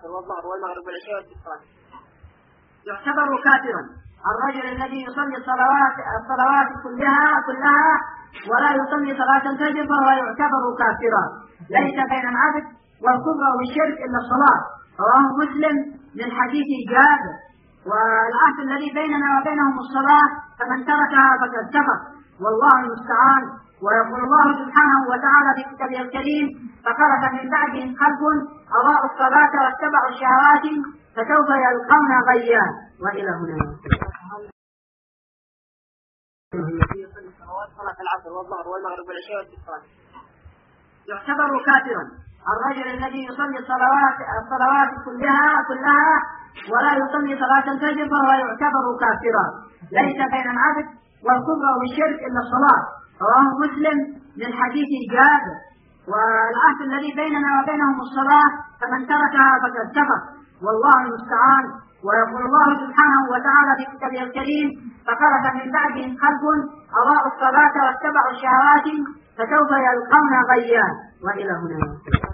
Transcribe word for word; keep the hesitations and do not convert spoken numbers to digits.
العصر والظهر والمغرب والعشاء والإفطار. يعتبر كافرا الرجل الذي يصلي الصلوات الصلوات كلها كلها ولا يصلي صلاة الفجر فهو يعتبر كافرا، ليس بين العبد والكفر والشرك إلا الصلاة. رواه مسلم من حديث جابر: والعهد الذي بيننا وبينهم الصلاة فمن تركها فقد كفر، والله المستعان. ويقول الله سبحانه وتعالى في كتابه الكريم: فخلف من بعدهم خلف أضاعوا الصلاة واتبعوا الشهوات فسوف يلقون غيا. وإلى هنا. صلاة العصر والظهر والمغرب والعشاء والإفطار. يعتبر كافرا الرجل الذي يصلي الصلوات الصلوات كلها كلها ولا يصلي صلاة الفجر فهو يعتبر كافرا، ليس بين العبد والكفر والشرك إلا الصلاة. رواه مسلم من حديث جابر: والعهد الذي بيننا وبينهم الصلاة فمن تركها فقد كفر، والله المستعان. ويقول الله سبحانه وتعالى في كتابه الكريم: فخلف من بعدهم خلف أضاعوا الصلاة واتبعوا الشهوات فسوف يلقون غيا. وإلى هنا.